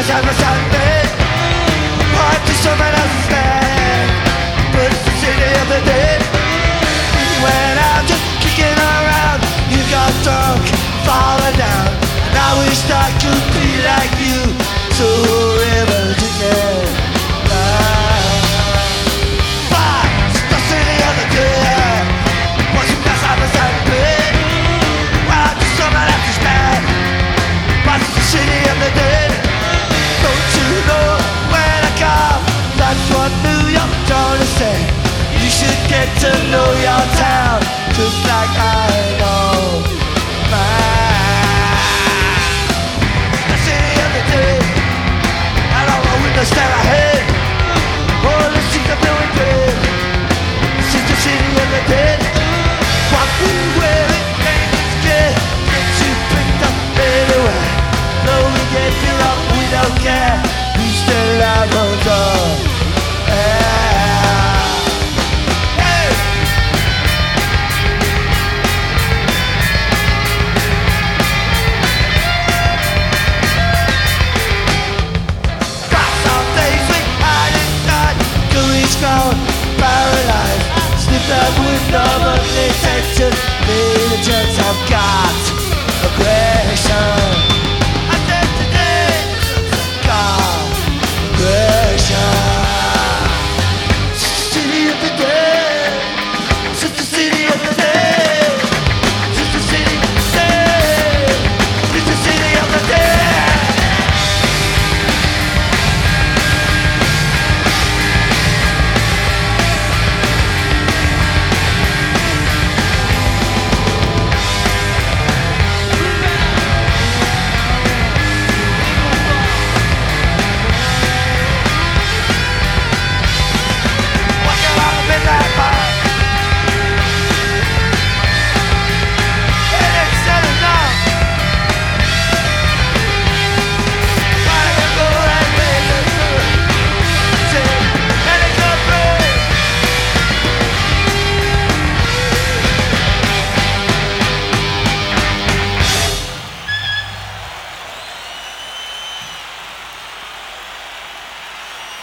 outside my Sunday. Part to someone else's bed, but it's the city of the dead. When I'm just kicking around, you got drunk, falling down. And I wish I could be like you, so ever together. But it's the city of the dead. Was you outside my Sunday? Part to someone else's bed, but it's the city of the dead. Don't you know when I come? That's what New York trying to say. You should get to know your town, just like I know mine. The city of the dead, and all the windows stare ahead. All the streets are blowing red. This is the city of the dead. Walking where it rains, get you picked up everywhere. No, we get you up, we don't care. We still have a door. Paralyzed, slipped out with no attention. Made a chance, I've got aggression.